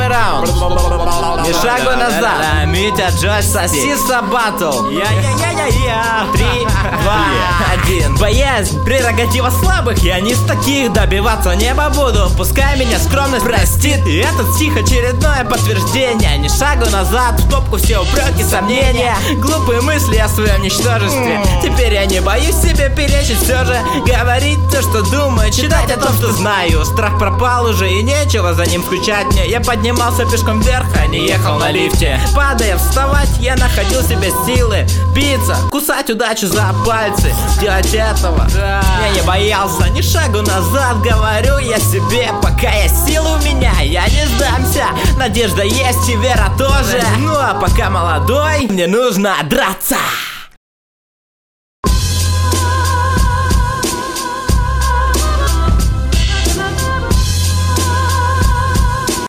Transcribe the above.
Первый раунд. Ни шагу назад. Митя, Джойс, Сосиса, Батл. 3, 2, 1. Боязнь, прерогатива слабых. Я не с таких, добиваться неба буду. Пускай меня скромность простит. И этот стих очередное подтверждение. Ни шагу назад, в топку все упреки, сомнения. Глупые мысли о своем ничтожестве. Теперь я не боюсь себе перечить, все же говорить то, что думаю, читать о том, что знаю. Страх пропал уже и нечего за ним скучать мне. Я поднимался пешком вверх, а не ехал на лифте. Падая, вставать, я находил себе силы. Биться, кусать удачу за пальцы. Делать этого я не боялся, ни шагу назад. Говорю я себе, пока есть силы у меня, я не сдамся. Надежда есть и вера тоже. Ну а пока молодой, мне нужно драться.